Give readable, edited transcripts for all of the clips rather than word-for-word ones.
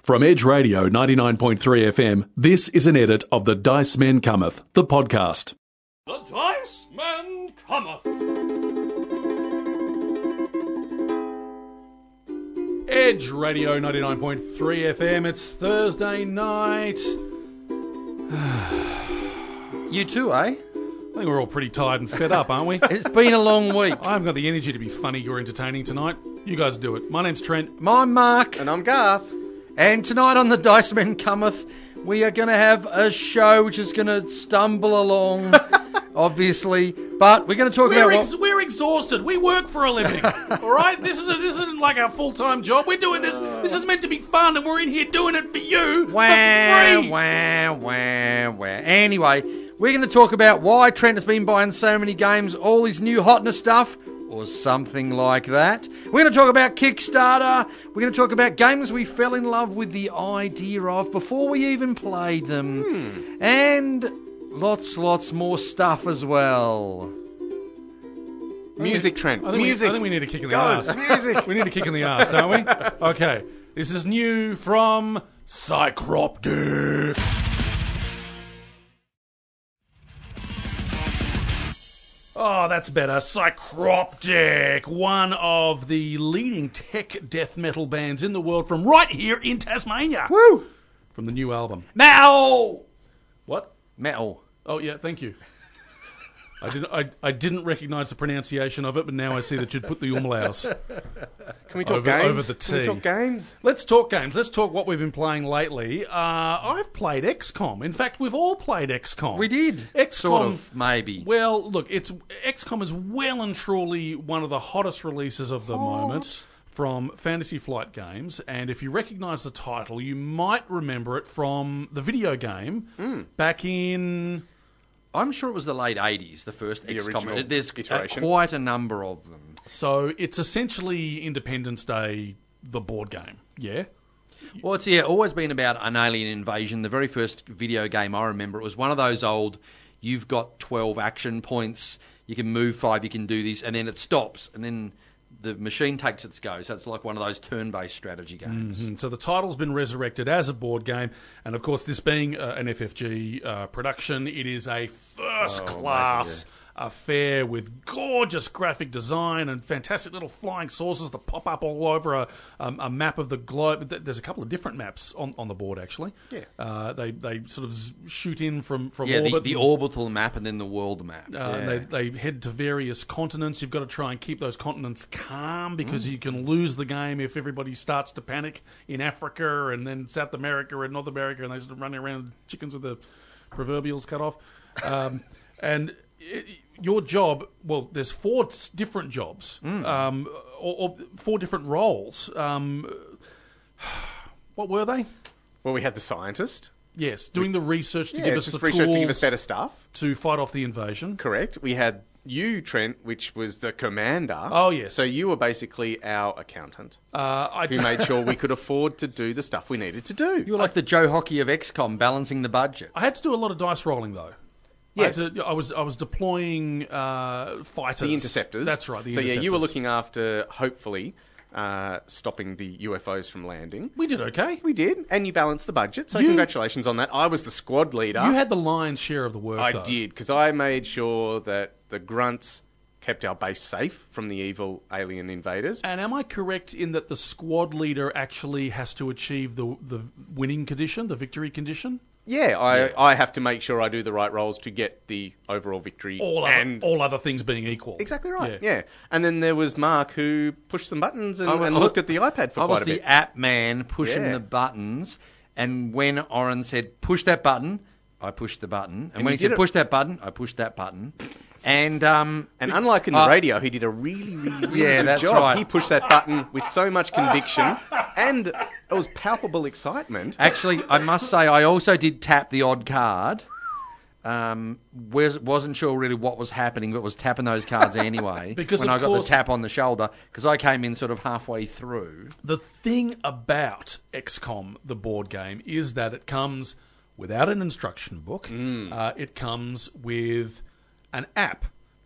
From Edge Radio 99.3 FM, this is an edit of The Dice Men Cometh, the podcast. The Dice Men Cometh. Edge Radio 99.3 FM, it's Thursday night. You too, eh? I think we're all pretty tired and fed up, aren't we? It's been a long week. I haven't got the energy to be funny or entertaining tonight. You guys do it. My name's Trent. I'm Mark. And I'm Garth. And tonight on The Dice Men Cometh, we are going to have a show which is going to stumble along, obviously. But we're going to talk about We're exhausted. We work for a living. All right? This isn't like our full-time job. We're doing this. This is meant to be fun, and we're in here doing it for you for free. Anyway, we're going to talk about why Trent has been buying so many games, all his new hotness stuff, or something like that. We're going to talk about Kickstarter. We're going to talk about games we fell in love with the idea of before we even played them. And lots more stuff as well. Music, Trent. I think we need a kick in the arse. Music. We need a kick in the arse, don't we? Okay. This is new from Psychroptic. Oh, that's better. Psychroptic, one of the leading tech death metal bands in the world from right here in Tasmania. Woo! From the new album. Metal! What? Metal. Oh, yeah, thank you. I didn't recognise the pronunciation of it, but now I see that you'd put the umlauts. Can we talk games? Over the T. Can we talk games? Let's talk games. Let's talk what we've been playing lately. I've played XCOM. In fact, we've all played XCOM. We did. XCOM, sort of, maybe. Well, look, XCOM is well and truly one of the hottest releases of the moment from Fantasy Flight Games. And if you recognise the title, you might remember it from the video game back in... I'm sure it was the late 80s, the first The XCOM. original There's iteration. Quite a number of them. So it's essentially Independence Day, the board game, yeah? Well, it's always been about an alien invasion. The very first video game I remember, it was one of those old, you've got 12 action points, you can move 5, you can do this, and then it stops, and then the machine takes its go. So it's like one of those turn-based strategy games. Mm-hmm. So the title's been resurrected as a board game, and of course, this being an FFG production, it is a first-class affair with gorgeous graphic design and fantastic little flying saucers that pop up all over a map of the globe. There's a couple of different maps on the board, actually. Yeah. They sort of shoot in from Yeah, orbit. the orbital map and then the world map. They head to various continents. You've got to try and keep those continents calm because you can lose the game if everybody starts to panic in Africa and then South America and North America, and they sort of running around chickens with the proverbials cut off. And your job, well, there's 4 different jobs, or 4 different roles. What were they? Well, we had the scientist. Yes, doing the research to give us the research tools to give us better stuff. to fight off the invasion. Correct. We had you, Trent, which was the commander. Oh, yes. So you were basically our accountant, who made sure we could afford to do the stuff we needed to do. You were like the Joe Hockey of XCOM, balancing the budget. I had to do a lot of dice rolling, though. Yes. I was deploying fighters. The interceptors. That's right, the So interceptors. yeah, you were looking after, hopefully, stopping the UFOs from landing. We did okay. We did, and you balanced the budget, so You- congratulations on that. I was the squad leader. You had the lion's share of the work, I though. did, because I made sure that the grunts kept our base safe from the evil alien invaders. And am I correct in that the squad leader actually has to achieve the winning condition, the victory condition? Yeah, I have to make sure I do the right roles to get the overall victory. All other things being equal. Exactly right, yeah. And then there was Mark, who pushed some buttons and looked at the iPad for I was quite a bit. the app man pushing the buttons, and when Oren said, push that button, I pushed the button. And when he you did said, it. push that button, I pushed that button. And unlike in the radio, he did a really good that's job. right. He pushed that button with so much conviction, and it was palpable excitement. Actually, I must say, I also did tap the odd card. Wasn't sure really what was happening, but was tapping those cards anyway. Because, when of I got course, the tap on the shoulder, because I came in sort of halfway through. The thing about XCOM, the board game, is that it comes without an instruction book. It comes with an app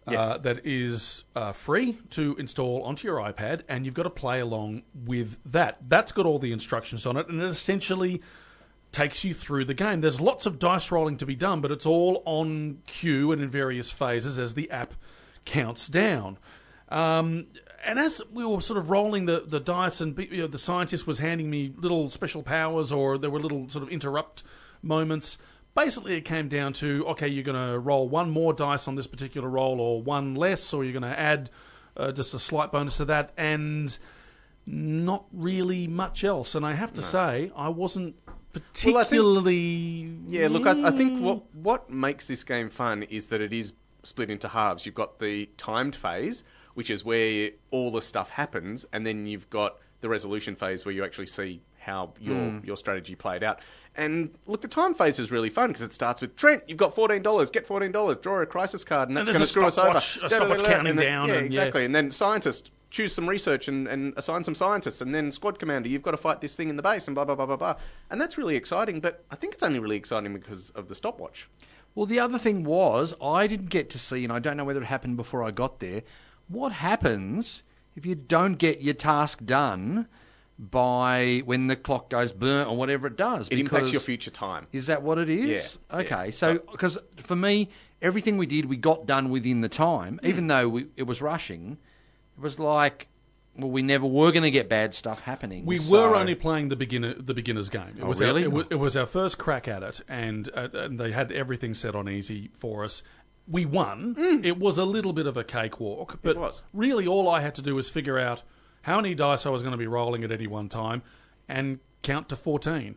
Yes. that is free to install onto your iPad, and you've got to play along with that. That's got all the instructions on it, and it essentially takes you through the game. There's lots of dice rolling to be done, but it's all on cue and in various phases as the app counts down. And as we were sort of rolling the dice, and the scientist was handing me little special powers, or there were little sort of interrupt moments. Basically, it came down to, okay, you're going to roll one more dice on this particular roll, or one less, or you're going to add just a slight bonus to that, and not really much else. And I have to say, I wasn't particularly... Look, I think what makes this game fun is that it is split into halves. You've got the timed phase, which is where all the stuff happens, and then you've got the resolution phase where you actually see how your strategy played out. And look, the time phase is really fun because it starts with, Trent, you've got $14, get $14, draw a crisis card, and that's going to screw us over. A stopwatch counting down. Yeah, exactly. And then scientist, choose some research and assign some scientists, and then squad commander, you've got to fight this thing in the base, and blah, blah, blah, blah, blah. And that's really exciting, but I think it's only really exciting because of the stopwatch. Well, the other thing was, I didn't get to see, and I don't know whether it happened before I got there, what happens if you don't get your task done by when the clock goes burnt or whatever it does? It impacts your future time. Is that what it is? Yeah. Okay, Yeah. so, because for me, everything we did, we got done within the time, even though it was rushing. It was like, well, we never were going to get bad stuff happening. We were only playing the beginner's game. It was really? It was our first crack at it, and they had everything set on easy for us. We won. It was a little bit of a cakewalk, but It was. really all I had to do was figure out how many dice I was going to be rolling at any one time and count to 14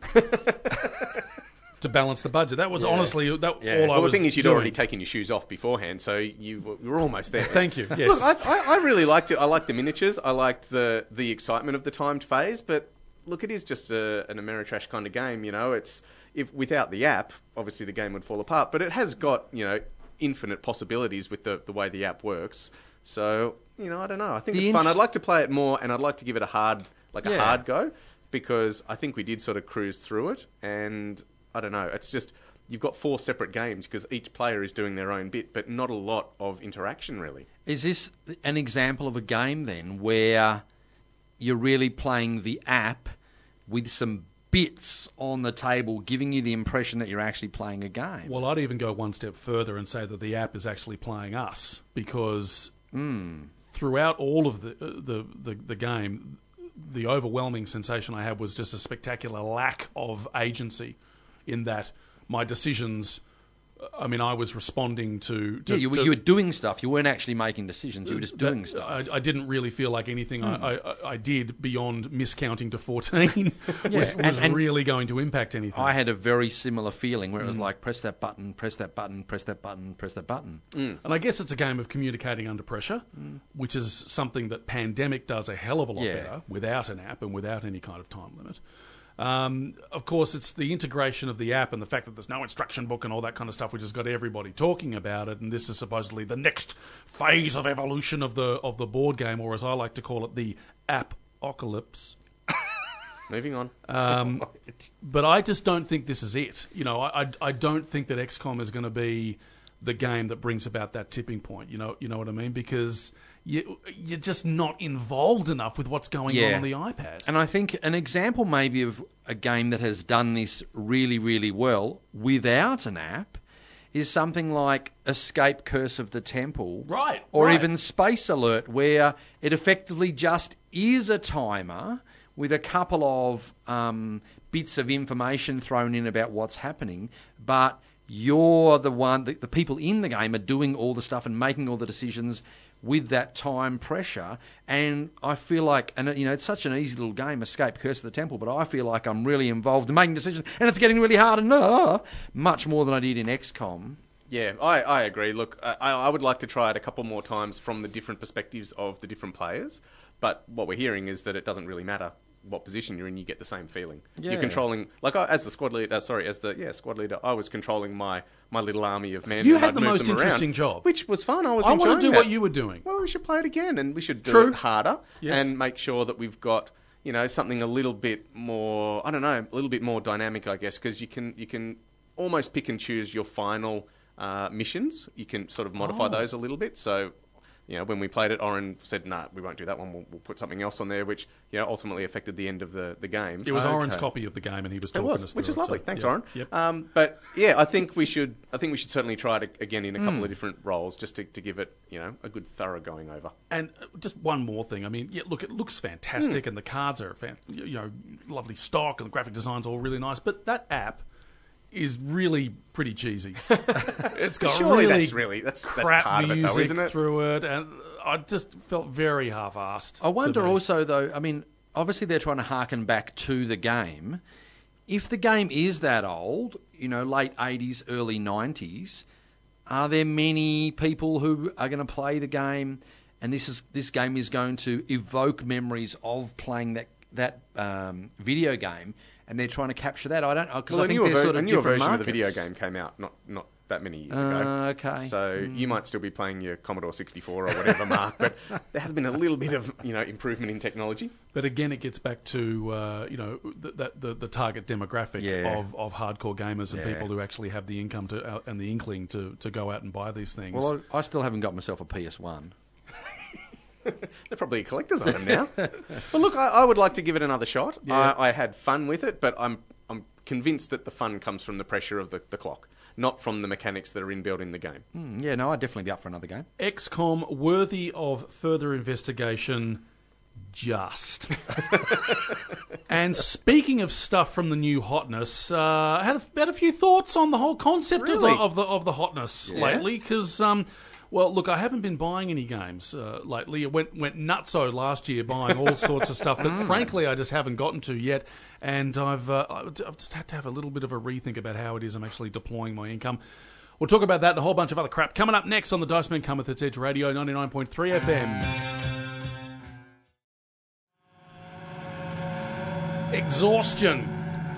to balance the budget. That was honestly all I was doing. Well, the thing is, you'd already taken your shoes off beforehand, so you were almost there. Thank you. Yes. Look, I really liked it. I liked the miniatures. I liked the excitement of the timed phase. But look, it is just an Ameritrash kind of game. It's without the app, obviously the game would fall apart. But it has got infinite possibilities with the way the app works. So I don't know. I think it's fun. I'd like to play it more, and I'd like to give it a hard go, because I think we did sort of cruise through it, and I don't know. It's just you've got 4 separate games because each player is doing their own bit, but not a lot of interaction really. Is this an example of a game then where you're really playing the app with some bits on the table, giving you the impression that you're actually playing a game? Well, I'd even go one step further and say that the app is actually playing us, because throughout all of the game, the overwhelming sensation I had was just a spectacular lack of agency, in that my decisions, I mean, I was responding to you were doing stuff. You weren't actually making decisions. You were just doing stuff. I didn't really feel like anything I did beyond miscounting to 14 was really going to impact anything. I had a very similar feeling where it was like, press that button, press that button, press that button, press that button. And I guess it's a game of communicating under pressure, which is something that Pandemic does a hell of a lot better without an app and without any kind of time limit. Of course, it's the integration of the app and the fact that there's no instruction book and all that kind of stuff, which has got everybody talking about it. And this is supposedly the next phase of evolution of the board game, or as I like to call it, the app-ocalypse. Moving on. But I just don't think this is it. I don't think that XCOM is going to be the game that brings about that tipping point. You know what I mean? Because you're just not involved enough with what's going on the iPad. And I think an example maybe of a game that has done this really, really well without an app is something like Escape Curse of the Temple. Right. Or even Space Alert, where it effectively just is a timer with a couple of bits of information thrown in about what's happening, but you're the one, the people in the game are doing all the stuff and making all the decisions with that time pressure. And I feel like, and it's such an easy little game, Escape Curse of the Temple, but I feel like I'm really involved in making decisions, and it's getting really hard and much more than I did in XCOM. Yeah, I agree. Look, I would like to try it a couple more times from the different perspectives of the different players, but what we're hearing is that it doesn't really matter what position you're in, you get the same feeling. Yeah. You're controlling, as the squad leader, squad leader, I was controlling my little army of men. You and had I'd the move most them interesting around, job. which was fun. I want to do what you were doing. Well, we should play it again, and we should do it harder, and make sure that we've got something a little bit more, I don't know, a little bit more dynamic, I guess, because you can almost pick and choose your final missions. You can sort of modify those a little bit. So, when we played it, Oren said, "Nah, we won't do that one. We'll put something else on there," which ultimately affected the end of the game. It was Oren's copy of the game, and he was talking us through which is lovely. So, Thanks, yeah. Oren. Yep. But yeah, I think we should certainly try it again in a couple of different roles, just to give it a good thorough going over. And just one more thing. I mean, look, it looks fantastic, and the cards are lovely stock, and the graphic design's all really nice. But that app is really pretty cheesy. It's got Surely really that's crap part of it, music though, isn't it? through it, and I just felt very half-assed. I wonder to me. also, though, I mean, obviously they're trying to harken back to the game. If the game is that old, late 80s, early 90s, are there many people who are going to play the game, and this game is going to evoke memories of playing that video game, and they're trying to capture that? I don't know, because I think they're sort of a newer different version markets. of the video game came out not that many years ago. Okay. So you might still be playing your Commodore 64 or whatever, Mark, but there has been a little bit of improvement in technology. But again, it gets back to the target demographic of hardcore gamers and people who actually have the income and the inkling to go out and buy these things. Well, I still haven't got myself a PS1. They're probably a collector's item now. Well, look, I would like to give it another shot. Yeah. I had fun with it, but I'm convinced that the fun comes from the pressure of the clock, not from the mechanics that are inbuilt in the game. Yeah, no, I'd definitely be up for another game. XCOM, worthy of further investigation, just. And speaking of stuff from the new hotness, had a few thoughts on the whole concept Really? of the hotness lately, because well, look, I haven't been buying any games lately. I went nutso last year buying all sorts of stuff that, frankly, I just haven't gotten to yet. And I've just had to have a little bit of a rethink about how it is I'm actually deploying my income. We'll talk about that and a whole bunch of other crap coming up next on the Dice Men Cometh. It's Edge Radio 99.3 FM. Exhaustion.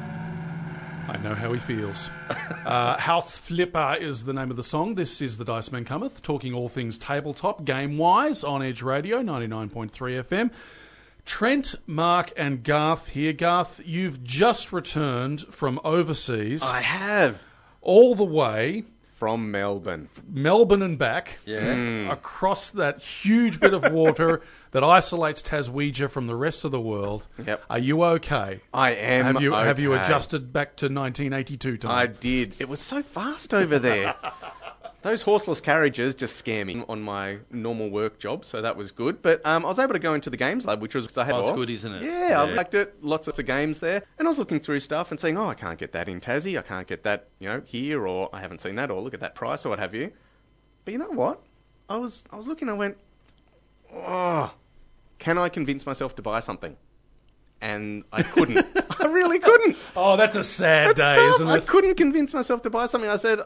I know how he feels. House Flipper is the name of the song. This is the Dice Men Cometh, talking all things tabletop, game-wise, on Edge Radio, 99.3 FM. Trent, Mark and Garth here. Garth, you've just returned from overseas. I have. All the way From Melbourne. and back, across that huge bit of water that isolates Taswegia from the rest of the world. Yep. Are you okay? I am. Have you okay. adjusted back to 1982 tonight? I did. It was so fast over there. Those horseless carriages just scare me on my normal work job, so that was good. But I was able to go into the games lab, which was because I had. Oh, it's good, isn't it? Yeah, I liked it. Lots of games there, and I was looking through stuff and saying, "Oh, I can't get that in Tassie. I can't get that, here, or I haven't seen that, or look at that price, or what have you." But you know what? I was looking. I went, "Oh, can I convince myself to buy something?" And I couldn't. I really couldn't. Oh, that's a sad day, tough. isn't I it? couldn't convince myself to buy something. I said,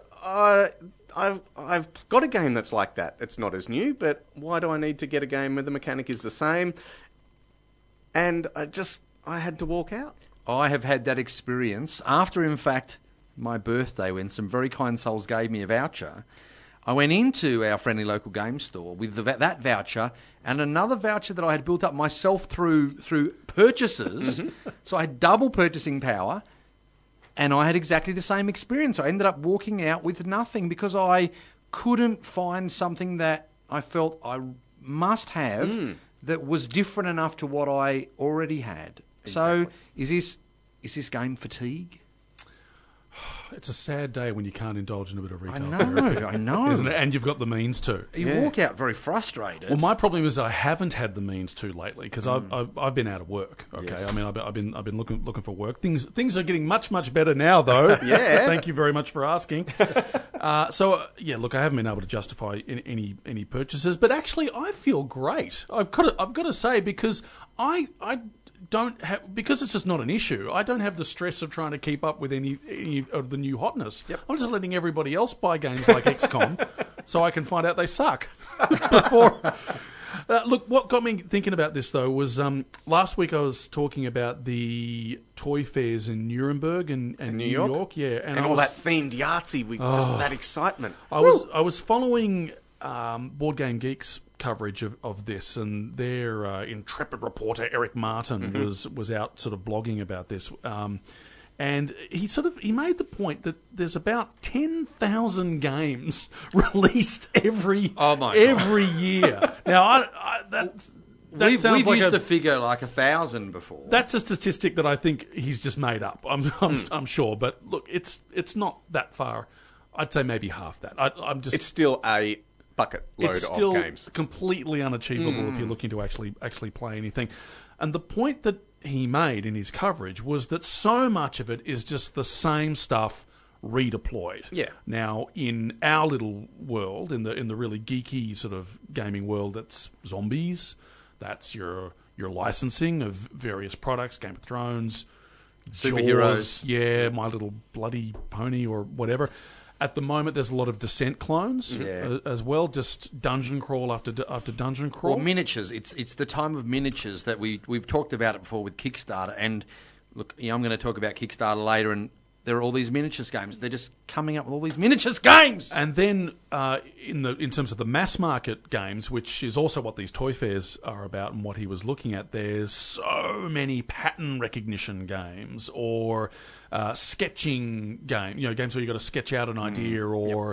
I've got a game that's like that. It's not as new, but why do I need to get a game where the mechanic is the same? And I had to walk out. I have had that experience after, in fact, my birthday, when some very kind souls gave me a voucher. I went into our friendly local game store with that voucher and another voucher that I had built up myself through purchases. So I had double purchasing power, and I had exactly the same experience. I ended up walking out with nothing because I couldn't find something that I felt I must have that was different enough to what I already had. Exactly. So is this game fatigue? It's a sad day when you can't indulge in a bit of retail. I know. Isn't it? And you've got the means to. You walk out very frustrated. Well, my problem is I haven't had the means to lately because I've been out of work. Okay, yes. I mean I've been looking for work. Things are getting much better now though. Yeah. Thank you very much for asking. So look, I haven't been able to justify any purchases, but actually I feel great. I've got to say, because I don't have, because it's just not an issue. I don't have the stress of trying to keep up with any of the new hotness. Yep. I'm just letting everybody else buy games like XCOM so I can find out they suck before. Look, what got me thinking about this though was last week I was talking about the toy fairs in Nuremberg and New York, yeah, and all that themed Yahtzee, just that excitement. I was following Board Game Geek's coverage of this, and their intrepid reporter Eric Martin was out sort of blogging about this, And he made the point that there's about 10,000 games released every year. Now, We've sounds like used the figure like 1,000 before. That's a statistic that I think he's just made up. I'm sure, but look, it's not that far. I'd say maybe half that. It's still a bucket load it's of still games. Completely unachievable if you're looking to actually play anything. And the point that he made in his coverage was that so much of it is just the same stuff redeployed. Yeah. Now, in our little world, in the really geeky sort of gaming world, that's zombies. That's your licensing of various products, Game of Thrones, superheroes. Jaws, My Little Bloody Pony, or whatever. At the moment, there's a lot of Descent clones as well, just dungeon crawl after dungeon crawl. Or miniatures. It's the time of miniatures that we've talked about it before with Kickstarter. And look, I'm going to talk about Kickstarter later, and there are all these miniatures games. They're just coming up with all these miniatures games. And then in terms of the mass market games, which is also what these toy fairs are about and what he was looking at, there's so many pattern recognition games or sketching games where you've got to sketch out an idea or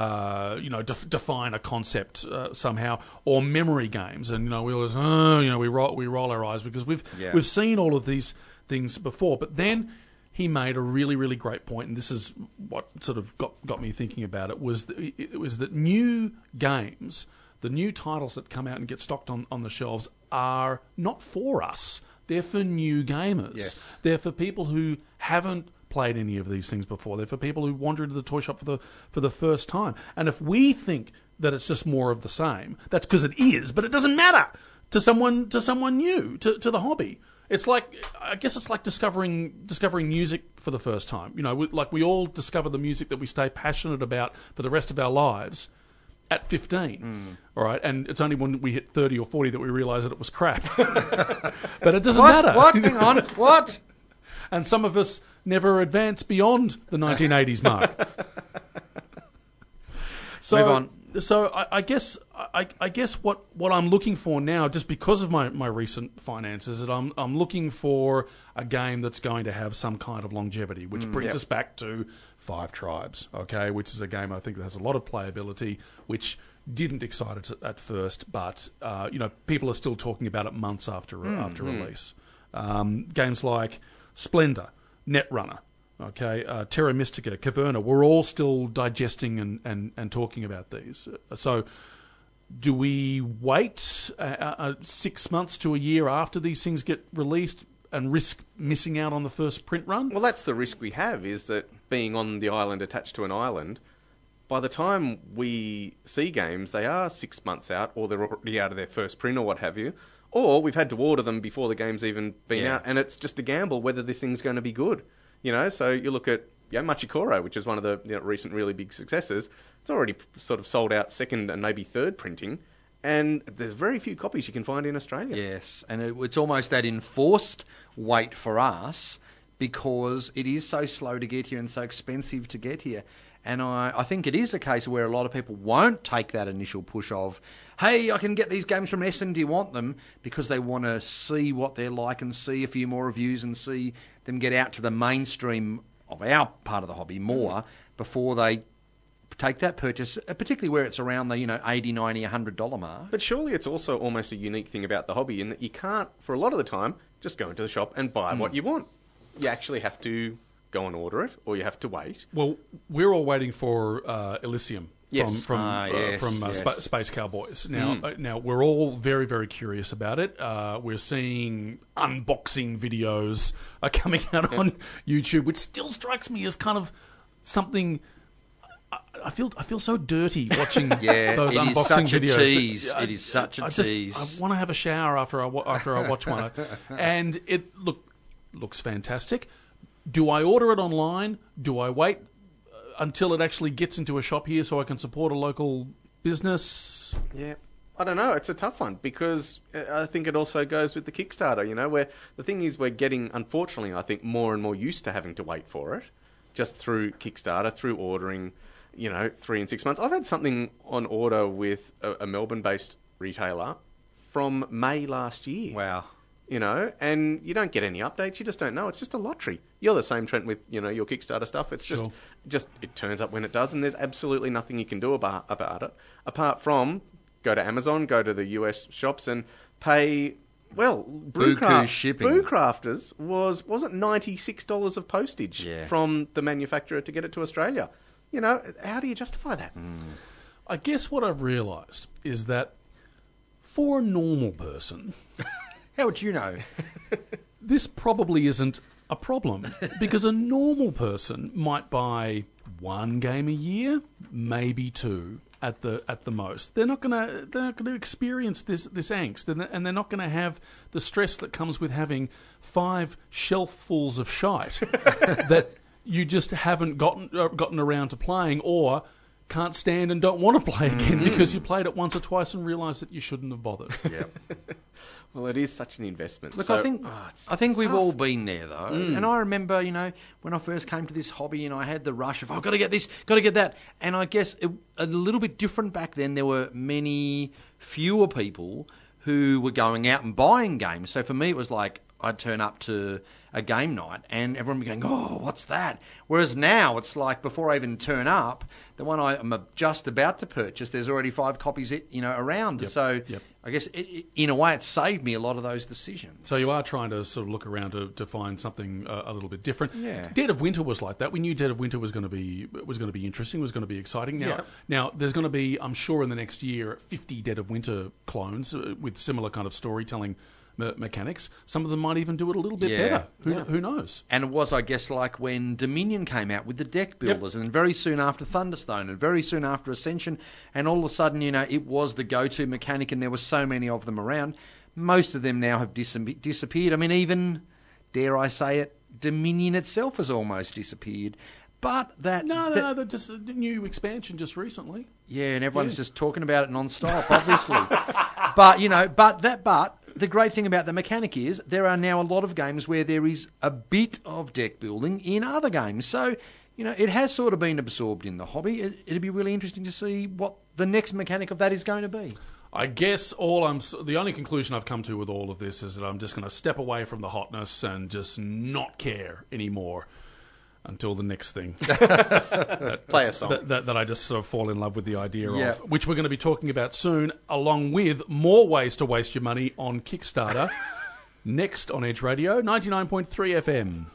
define a concept somehow, or memory games. And we always we roll our eyes because we've seen all of these things before. But then he made a really, really great point, and this is what sort of got me thinking about it, was that new games, the new titles that come out and get stocked on the shelves, are not for us. They're for new gamers. Yes. They're for people who haven't played any of these things before. They're for people who wander into the toy shop for the first time. And if we think that it's just more of the same, that's because it is, but it doesn't matter to someone new, to the hobby. It's like, I guess it's like discovering music for the first time. We all discover the music that we stay passionate about for the rest of our lives at 15. All right, and it's only when we hit 30 or 40 that we realise that it was crap. But it doesn't matter. What? Hang on. What? And some of us never advance beyond the 1980s mark. So, move on. So I guess what I'm looking for now, just because of my recent finances, is that I'm looking for a game that's going to have some kind of longevity, which brings us back to Five Tribes, okay, which is a game I think that has a lot of playability, which didn't excite us at first, but people are still talking about it months after release. Games like Splendor, Netrunner, okay, Terra Mystica, Caverna, we're all still digesting and talking about these. So do we wait 6 months to a year after these things get released and risk missing out on the first print run? Well, that's the risk we have, is that being on the island, attached to an island, by the time we see games, they are 6 months out, or they're already out of their first print or what have you, or we've had to order them before the game's even been out, and it's just a gamble whether this thing's going to be good. So you look at Machikoro, which is one of the recent really big successes. It's already sort of sold out second and maybe third printing, and there's very few copies you can find in Australia. Yes, and it's almost that enforced wait for us because it is so slow to get here and so expensive to get here. And I think it is a case where a lot of people won't take that initial push of, hey, I can get these games from Essen, do you want them? Because they want to see what they're like and see a few more reviews and see them get out to the mainstream of our part of the hobby more before they take that purchase, particularly where it's around the $80, $90, $100 mark. But surely it's also almost a unique thing about the hobby in that you can't, for a lot of the time, just go into the shop and buy what you want. You actually have to go and order it, or you have to wait. Well, we're all waiting for Elysium from Space Cowboys. Now we're all very, very curious about it. We're seeing unboxing videos coming out on YouTube, which still strikes me as kind of something. I feel so dirty watching those unboxing videos. It is such a tease. I want to have a shower after I watch one, and it looks fantastic. Do I order it online? Do I wait until it actually gets into a shop here so I can support a local business? Yeah, I don't know. It's a tough one because I think it also goes with the Kickstarter, where the thing is we're getting, unfortunately, I think, more and more used to having to wait for it just through Kickstarter, through ordering, 3 and 6 months. I've had something on order with a Melbourne-based retailer from May last year. Wow. you know, and you don't get any updates. You just don't know. It's just a lottery. You're the same, Trent, with, you know, your Kickstarter stuff. It's Sure. just it turns up when it does, and there's absolutely nothing you can do about it, apart from go to Amazon, go to the US shops, and pay. Well, Buku shipping. Boo Crafters wasn't $96 of postage Yeah. from the manufacturer to get it to Australia. You know, how do you justify that? I guess what I've realised is that for a normal person, How would you know? this probably isn't a problem because a normal person might buy one game a year, maybe two at the most. They're not gonna experience this angst, and they're not gonna have the stress that comes with having 5 shelffuls of shite that you just haven't gotten around to playing, or can't stand and don't want to play again because you played it once or twice and realised that you shouldn't have bothered. Yeah. Well, it is such an investment. Look, So- I think it's we've tough. all been there though, and I remember, you know, when I first came to this hobby, and I had the rush of I've got to get this, got to get that, and I guess a little bit different back then. There were fewer people who were going out and buying games. So for me, it was like I'd turn up to a game night and everyone would be going, "Oh, what's that?" Whereas now it's like before I even turn up, the one I'm just about to purchase, there's already 5 copies, around. Yep, So yep. I guess in a way, it saved me a lot of those decisions. So you are trying to sort of look around to find something a little bit different. Yeah. Dead of Winter was like that. We knew Dead of Winter was going to be interesting, was going to be exciting. Now there's going to be, I'm sure, in the next year, 50 Dead of Winter clones with similar kind of storytelling mechanics. Some of them might even do it a little bit Yeah. better. Who knows? And it was, I guess, like when Dominion came out with the deck builders, and then very soon after Thunderstone, and very soon after Ascension, and all of a sudden, it was the go-to mechanic, and there were so many of them around. Most of them now have disappeared. I mean, even, dare I say it, Dominion itself has almost disappeared. But No, just a new expansion just recently. Yeah, and everyone's just talking about it non-stop, obviously. But the great thing about the mechanic is there are now a lot of games where there is a bit of deck building in other games. So, it has sort of been absorbed in the hobby. It'd be really interesting to see what the next mechanic of that is going to be. I guess the only conclusion I've come to with all of this is that I'm just going to step away from the hotness and just not care anymore until the next thing. Play a song. That I just sort of fall in love with the idea Yeah. of, which we're going to be talking about soon, along with more ways to waste your money on Kickstarter, next on Edge Radio, 99.3 FM.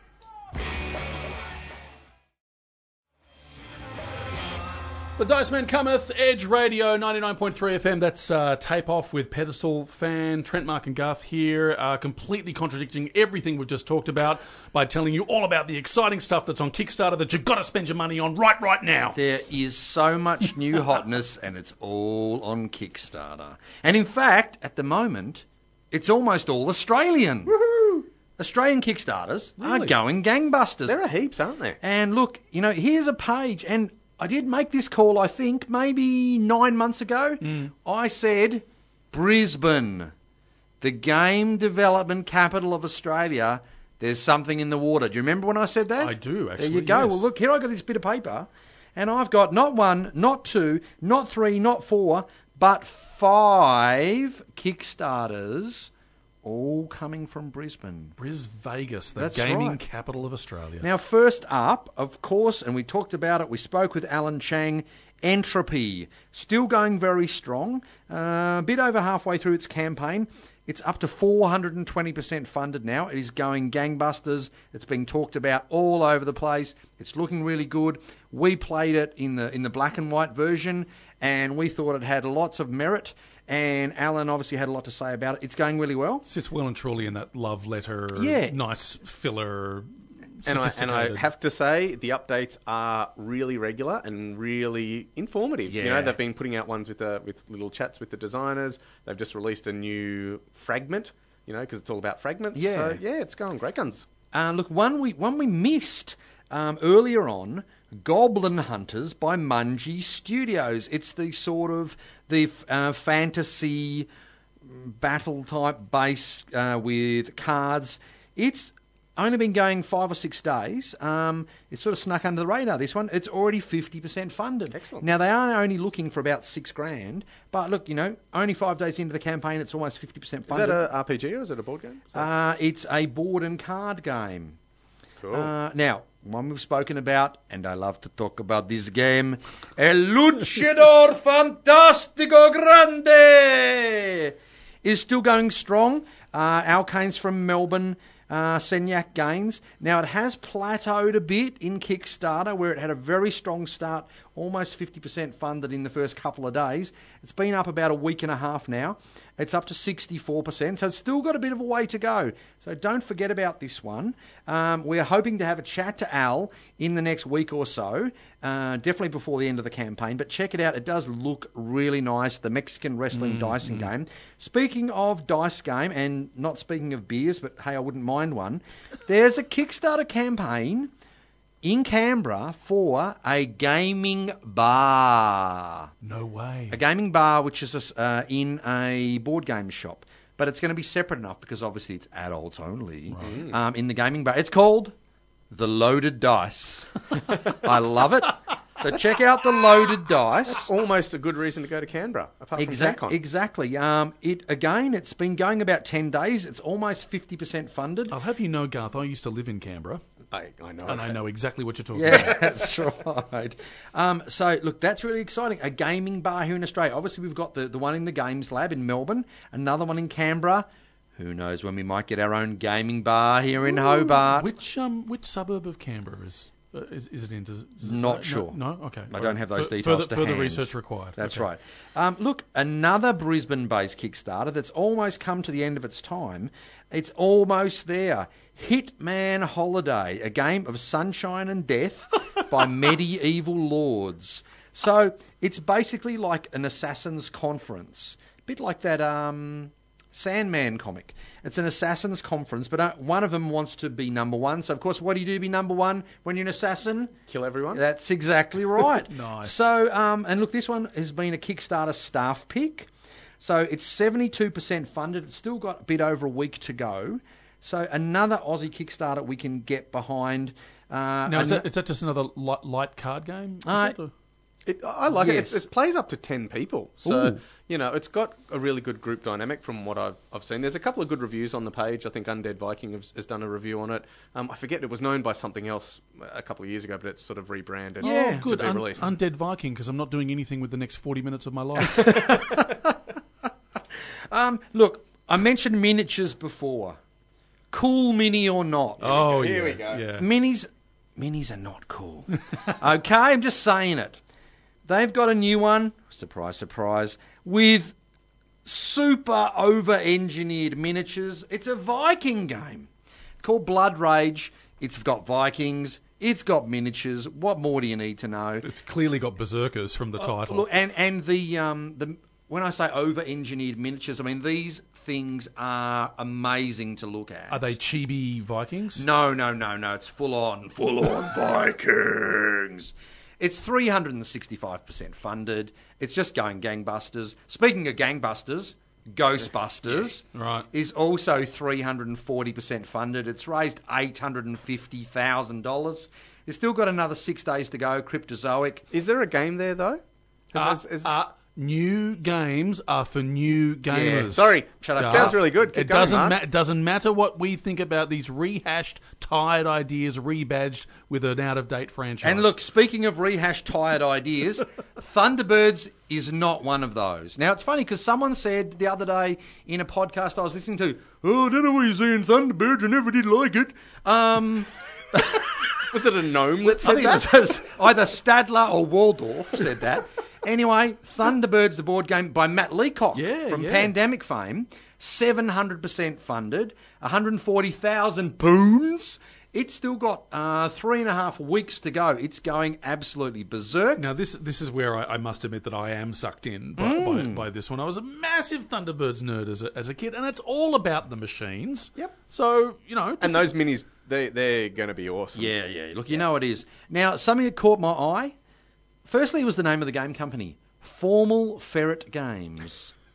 The Dice Man cometh, Edge Radio, 99.3 FM. That's Tape Off with Pedestal Fan, Trent, Mark and Garth here, completely contradicting everything we've just talked about by telling you all about the exciting stuff that's on Kickstarter that you've got to spend your money on right now. There is so much new hotness, and it's all on Kickstarter. And in fact, at the moment, it's almost all Australian. Woohoo! Australian Kickstarters are Really? going gangbusters. There are heaps, aren't there? And look, here's a page, and I did make this call, I think, maybe 9 months ago. I said, Brisbane, the game development capital of Australia, there's something in the water. Do you remember when I said that? I do, actually, There you go. yes. Well, look, here I got this bit of paper, and I've got not 1, not 2, not 3, not 4, but 5 Kickstarters, all coming from Brisbane. Vegas, the That's gaming right. capital of Australia. Now, first up, of course, and we talked about it, we spoke with Alan Chang, Entropy. Still going very strong. A bit over halfway through its campaign. It's up to 420% funded now. It is going gangbusters. It's being talked about all over the place. It's looking really good. We played it in the black and white version, and we thought it had lots of merit. And Alan obviously had a lot to say about it. It's going really well. Sits well and truly in that love letter, Yeah. nice filler, And I sophisticated. have to say, the updates are really regular and really informative. Yeah. They've been putting out ones with little chats with the designers. They've just released a new fragment, because it's all about fragments. Yeah. So, yeah, it's going great guns. Look, one we missed earlier on, Goblin Hunters by Mungie Studios. It's the sort of fantasy battle type base with cards. It's only been going 5 or 6 days. It's sort of snuck under the radar, this one. It's already 50% funded. Excellent. Now, they are only looking for about $6,000. But look, only 5 days into the campaign, it's almost 50% funded. Is that a RPG or is it a board game? It's a board and card game. Cool. Now, one we've spoken about, and I love to talk about this game, El Luchador Fantastico Grande is still going strong. Alkane's from Melbourne, Senyak Games. Now, it has plateaued a bit in Kickstarter, where it had a very strong start, almost 50% funded in the first couple of days. It's been up about a week and a half now. It's up to 64%, so it's still got a bit of a way to go. So don't forget about this one. We are hoping to have a chat to Al in the next week or so, definitely before the end of the campaign. But check it out. It does look really nice, the Mexican wrestling dicing game. Speaking of dice game, and not speaking of beers, but hey, I wouldn't mind one, there's a Kickstarter campaign in Canberra for a gaming bar. No way. A gaming bar which is in a board game shop. But it's going to be separate enough because obviously it's adults only in the gaming bar. It's called The Loaded Dice. I love it. So check out The Loaded Dice. Almost a good reason to go to Canberra, apart from ZenCon. Exactly. It's been going about 10 days. It's almost 50% funded. I'll have you know, Garth, I used to live in Canberra. I know. And I know exactly what you're talking Yeah, about. that's right. So, look, that's really exciting. A gaming bar here in Australia. Obviously, we've got the one in the Games Lab in Melbourne, another one in Canberra. Who knows when we might get our own gaming bar here in Hobart. Which suburb of Canberra is it in? Does Not sure. No? Okay. I don't have those details to Further hand. research required. That's Okay. right. Look, another Brisbane-based Kickstarter that's almost come to the end of its time. It's almost there. Hitman Holiday, a game of sunshine and death by medieval lords. So it's basically like an Assassin's Conference. A bit like that Sandman comic. It's an Assassin's Conference, but one of them wants to be number one. So, of course, what do you do to be number one when you're an assassin? Kill everyone? That's exactly right. Nice. So, and look, this one has been a Kickstarter staff pick. So it's 72% funded. It's still got a bit over a week to go. So another Aussie Kickstarter we can get behind. Now, is that just another light card game? I like Yes. it. It plays up to 10 people. So, Ooh. it's got a really good group dynamic from what I've seen. There's a couple of good reviews on the page. I think Undead Viking has done a review on it. I forget, it was known by something else a couple of years ago, but it's sort of rebranded Yeah. Good. to be released. Undead Viking, because I'm not doing anything with the next 40 minutes of my life. Look, I mentioned miniatures before. Cool mini or not? Oh, Here yeah. we go. Yeah. Minis are not cool. Okay, I'm just saying it. They've got a new one, surprise, surprise, with super over-engineered miniatures. It's a Viking game. It's called Blood Rage. It's got Vikings. It's got miniatures. What more do you need to know? It's clearly got Berserkers from the title. Look, and the when I say over-engineered miniatures, I mean these things are amazing to look at. Are they chibi Vikings? No. It's full on Vikings. It's 365% funded. It's just going gangbusters. Speaking of gangbusters, Ghostbusters Right. is also 340% funded. It's raised $850,000. It's still got another 6 days to go. Cryptozoic. Is there a game there, though? New games are for new gamers. Sorry. Shut up. Sounds really good. Keep It going, Mark. It doesn't matter what we think about these rehashed, tired ideas rebadged with an out-of-date franchise. And look, speaking of rehashed tired ideas, Thunderbirds is not one of those. Now, it's funny because someone said the other day in a podcast I was listening to, I don't know why you're saying Thunderbirds, I never did like it. Was it a gnome that I said think that? it was either Stadler or Waldorf said that. Anyway, Thunderbirds, the board game by Matt Leacock from Pandemic fame, 700% funded, 140,000 poons. It's still got 3.5 weeks to go. It's going absolutely berserk. Now, this is where I must admit that I am sucked in by this one. I was a massive Thunderbirds nerd as a kid, and it's all about the machines. Yep. So, And those minis, they're going to be awesome. Yeah. Look, you know it is. Now, something that caught my eye, firstly, was the name of the game company, Formal Ferret Games.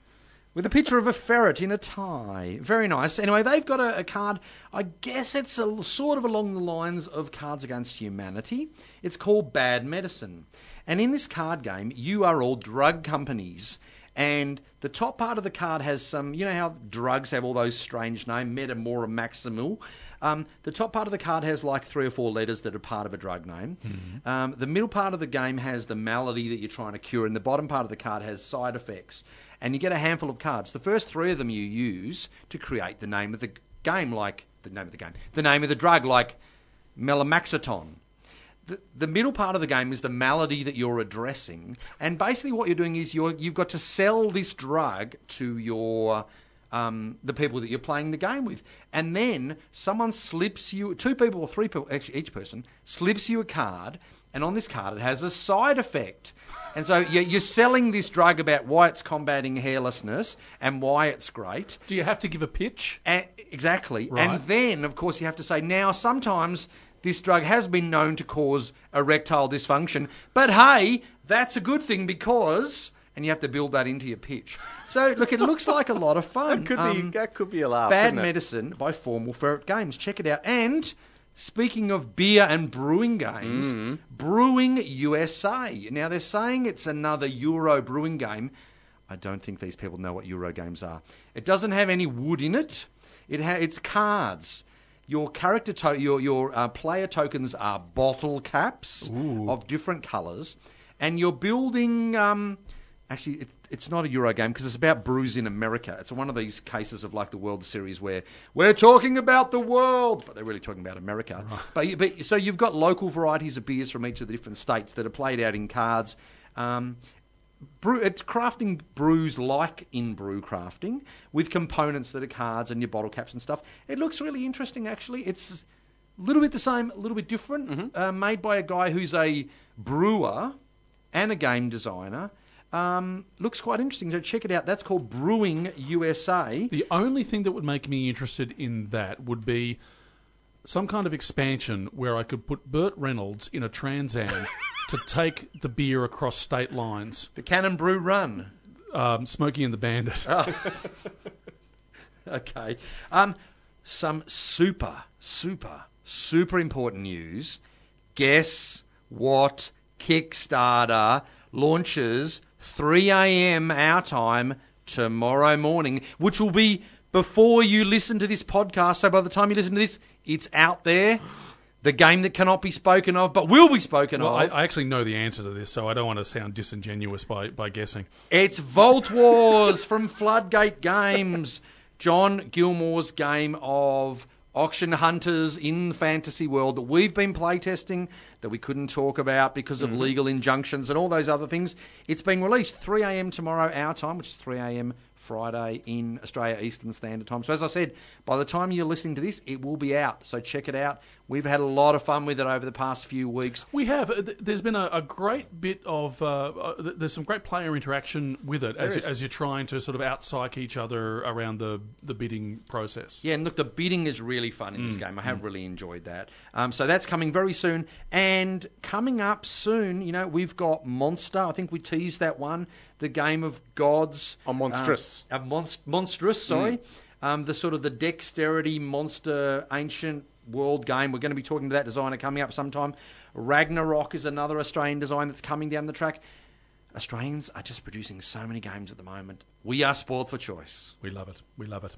with a picture of a ferret in a tie. Very nice. Anyway, they've got a card. I guess it's sort of along the lines of Cards Against Humanity. It's called Bad Medicine. And in this card game, you are all drug companies. And the top part of the card has some, you know how drugs have all those strange names, Metamora Maximal. The top part of the card has like 3 or 4 letters that are part of a drug name. Mm-hmm. The middle part of the game has the malady that you're trying to cure, and the bottom part of the card has side effects. And you get a handful of cards. The first 3 of them you use to create the name of the game, like the name of the drug, like Melamaxeton. The middle part of the game is the malady that you're addressing, and basically what you're doing is you've got to sell this drug to your the people that you're playing the game with, and then someone slips you 2 people or 3 people, actually each person slips you a card, and on this card it has a side effect, and so you're selling this drug about why it's combating hairlessness and why it's great. Do you have to give a pitch? Exactly, right. And then of course you have to say now sometimes this drug has been known to cause erectile dysfunction, but hey, that's a good thing because... And you have to build that into your pitch. So, look, it looks like a lot of fun. That could be a laugh. Bad Medicine by Formal Ferret Games. Check it out. And speaking of beer and brewing games, Brewing USA. Now, they're saying it's another Euro brewing game. I don't think these people know what Euro games are. It doesn't have any wood in it. It's cards. Your character, your player tokens are bottle caps of different colours, and you're building. Actually, it's not a Euro game because it's about brews in America. It's one of these cases of like the World Series where we're talking about the world, but they're really talking about America. Right. But so you've got local varieties of beers from each of the different states that are played out in cards. It's crafting brews like in brew crafting with components that are cards and your bottle caps and stuff. It looks really interesting, actually. It's a little bit the same, a little bit different. Made by a guy who's a brewer and a game designer. Looks quite interesting, so check it out. That's called Brewing USA. The only thing that would make me interested in that would be some kind of expansion where I could put Burt Reynolds in a Trans Am to take the beer across state lines. The Cannon Brew Run. Smokey and the Bandit. Oh. Okay. Some super important news. Guess what Kickstarter launches 3 a.m. our time tomorrow morning, which will be before you listen to this podcast. So by the time you listen to this, it's out there. The game that cannot be spoken of, but will be spoken of. I actually know the answer to this, so I don't want to sound disingenuous by guessing. It's Vault Wars from Floodgate Games. John Gilmore's game of auction hunters in the fantasy world that we've been playtesting, that we couldn't talk about because of legal injunctions and all those other things. It's being released 3 a.m. tomorrow our time, which is 3 a.m. Friday in Australia Eastern Standard Time. So as I said, by the time you're listening to this, it will be out. So check it out. We've had a lot of fun with it over the past few weeks. We have. There's been a great bit of... there's some great player interaction with it as you're trying to sort of out-psych each other around the bidding process. Yeah, and look, the bidding is really fun in this game. I have really enjoyed that. So that's coming very soon. And coming up soon, you know, we've got Monster. I think we teased that one. The game of gods. Monstrous. Monstrous, sorry. The sort of the dexterity monster ancient world game. We're going to be talking to that designer coming up sometime. Ragnarok is another Australian design that's coming down the track. Australians are just producing so many games at the moment. We are spoiled for choice. We love it. We love it.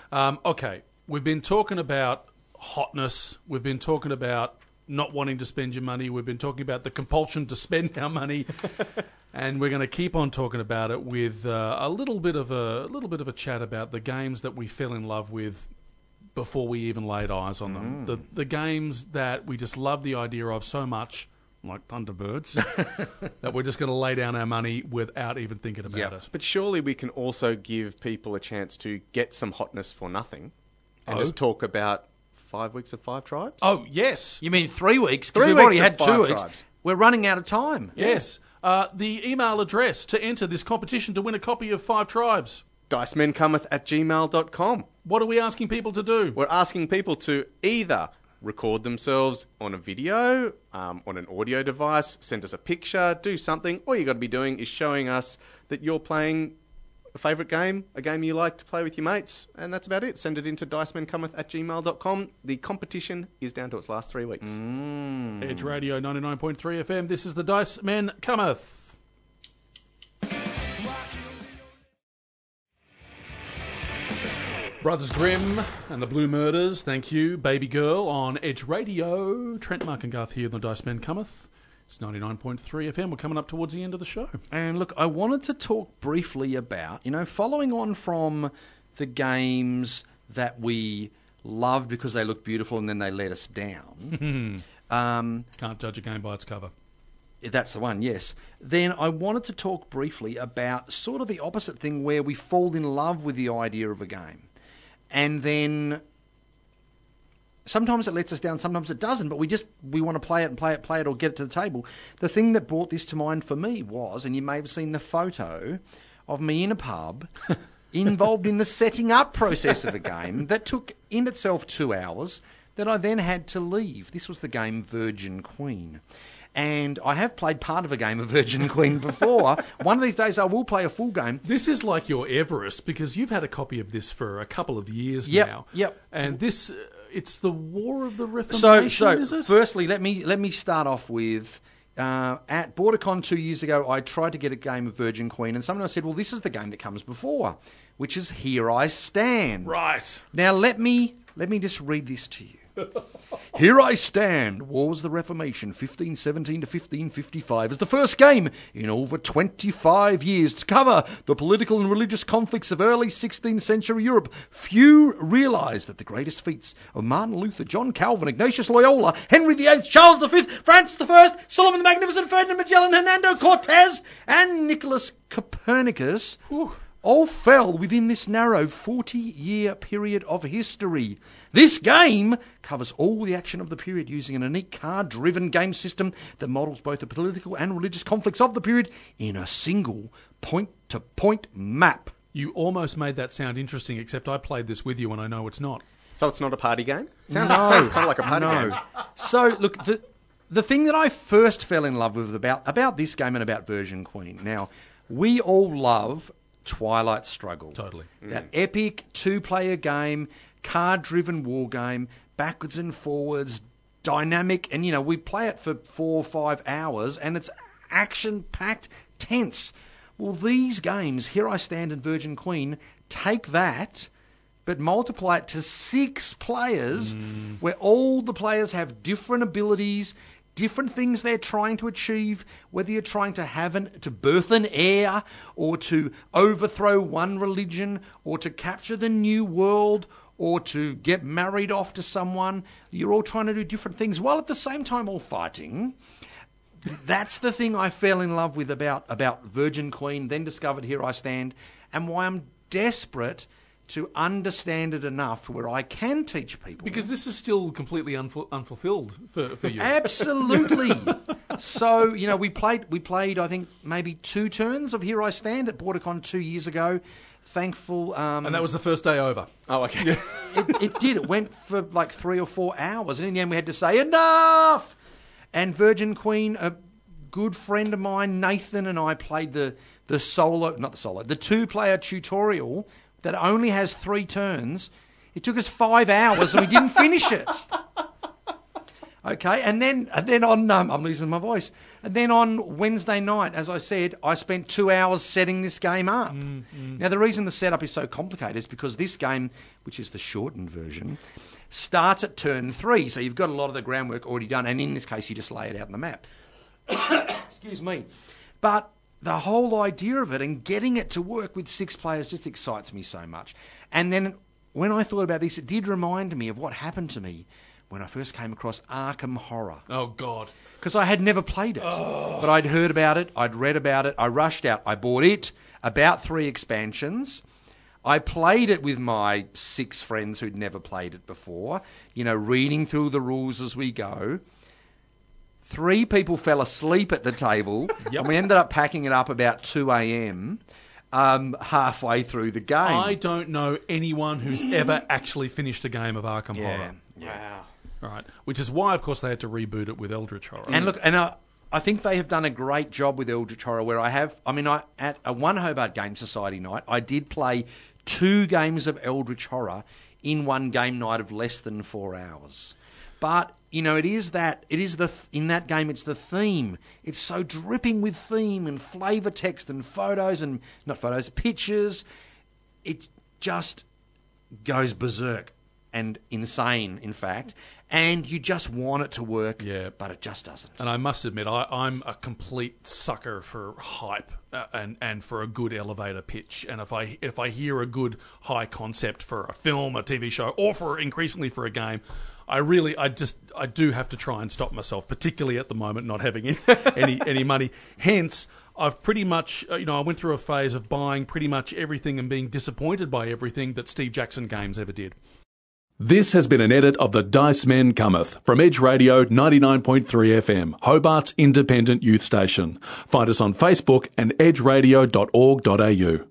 Okay, we've been talking about hotness. We've been talking about not wanting to spend your money. We've been talking about the compulsion to spend our money. And we're going to keep on talking about it with a little bit of a chat about the games that we fell in love with before we even laid eyes on them. The games that we just love the idea of so much, like Thunderbirds, that we're just going to lay down our money without even thinking about it. But surely we can also give people a chance to get some hotness for nothing and just talk about 5 weeks of 5 tribes? Oh, yes. You mean 3 weeks? 3 Because we've weeks already of had 5 2 weeks. tribes. We're running out of time. Yes. The email address to enter this competition to win a copy of 5 Tribes. DiceMenCometh@gmail.com. What are we asking people to do? We're asking people to either record themselves on a video, on an audio device, send us a picture, do something. All you got to be doing is showing us that you're playing a favourite game, a game you like to play with your mates, and that's about it. Send it into dicemancometh@gmail.com. The competition is down to its last 3 weeks. Edge Radio 99.3 FM. This is the Dice Men Cometh. Brothers Grimm and the Blue Murders, thank you. Baby Girl on Edge Radio. Trent, Mark and Garth here on the Dice Men Cometh. It's 99.3 FM. We're coming up towards the end of the show. And look, I wanted to talk briefly about, following on from the games that we loved because they looked beautiful and then they let us down. Can't judge a game by its cover. That's the one, yes. Then I wanted to talk briefly about sort of the opposite thing where we fall in love with the idea of a game. And then sometimes it lets us down, sometimes it doesn't, but we want to play it or get it to the table. The thing that brought this to mind for me was, and you may have seen the photo of me in a pub involved in the setting up process of a game that took in itself 2 hours that I then had to leave. This was the game Virgin Queen. And I have played part of a game of Virgin Queen before. One of these days I will play a full game. This is like your Everest, because you've had a copy of this for a couple of years now. Yep. And this, it's the War of the Reformation, is it? Firstly, let me start off with, at BorderCon 2 years ago, I tried to get a game of Virgin Queen, and someone said, well, this is the game that comes before, which is Here I Stand. Right. Now, let me just read this to you. Here I Stand, Wars of the Reformation, 1517 to 1555, is the first game in over 25 years to cover the political and religious conflicts of early 16th century Europe. Few realise that the greatest feats of Martin Luther, John Calvin, Ignatius Loyola, Henry VIII, Charles V, Francis I, Solomon the Magnificent, Ferdinand Magellan, Hernando Cortez, and Nicholas Copernicus all fell within this narrow 40-year period of history. This game covers all the action of the period using an unique card-driven game system that models both the political and religious conflicts of the period in a single point-to-point map. You almost made that sound interesting, except I played this with you and I know it's not. So it's not a party game? Sounds kind of like a party game. So, look, the thing that I first fell in love with about this game and about Virgin Queen. Now, we all love Twilight Struggle. Totally. That epic two-player game, card-driven war game, backwards and forwards, dynamic, and, we play it for 4 or 5 hours, and it's action-packed, tense. Well, these games, Here I Stand and Virgin Queen, take that, but multiply it to 6 players, where all the players have different abilities, different things they're trying to achieve, whether you're trying to birth an heir, or to overthrow one religion, or to capture the new world, or to get married off to someone. You're all trying to do different things, while at the same time all fighting. That's the thing I fell in love with about Virgin Queen, then discovered Here I Stand, and why I'm desperate to understand it enough where I can teach people. Because this is still completely unfulfilled for you. Absolutely. So, we played, I think, maybe 2 turns of Here I Stand at BorderCon 2 years ago. Thankful. And that was the first day over. Oh, okay. It did. It went for like 3 or 4 hours. And in the end, we had to say, enough! And Virgin Queen, a good friend of mine, Nathan, and I played the 2-player tutorial that only has 3 turns. It took us 5 hours and we didn't finish it. Okay, and then on, I'm losing my voice. And then on Wednesday night, as I said, I spent 2 hours setting this game up. Now, the reason the setup is so complicated is because this game, which is the shortened version, starts at turn 3. So you've got a lot of the groundwork already done. And in this case, you just lay it out on the map. Excuse me. But the whole idea of it and getting it to work with 6 players just excites me so much. And then when I thought about this, it did remind me of what happened to me when I first came across Arkham Horror. Oh, God. Because I had never played it. But I'd heard about it, I'd read about it, I rushed out, I bought it, about 3 expansions. I played it with my 6 friends who'd never played it before, reading through the rules as we go. 3 people fell asleep at the table, and we ended up packing it up about 2 a.m. Halfway through the game. I don't know anyone who's ever actually finished a game of Arkham Horror. Wow. Right, which is why, of course, they had to reboot it with Eldritch Horror. And look, I think they have done a great job with Eldritch Horror. Where at a One Hobart Game Society night, I did play 2 games of Eldritch Horror in one game night of less than 4 hours. But in that game, it's the theme. It's so dripping with theme and flavour text and pictures. It just goes berserk and insane, in fact. And you just want it to work, but it just doesn't. And I must admit, I'm a complete sucker for hype and for a good elevator pitch. And if I hear a good high concept for a film, a TV show, or increasingly for a game, I do have to try and stop myself, particularly at the moment not having any money. Hence, I've pretty much, I went through a phase of buying pretty much everything and being disappointed by everything that Steve Jackson Games ever did. This has been an edit of The Dice Men Cometh from Edge Radio 99.3 FM, Hobart's independent youth station. Find us on Facebook and edgeradio.org.au.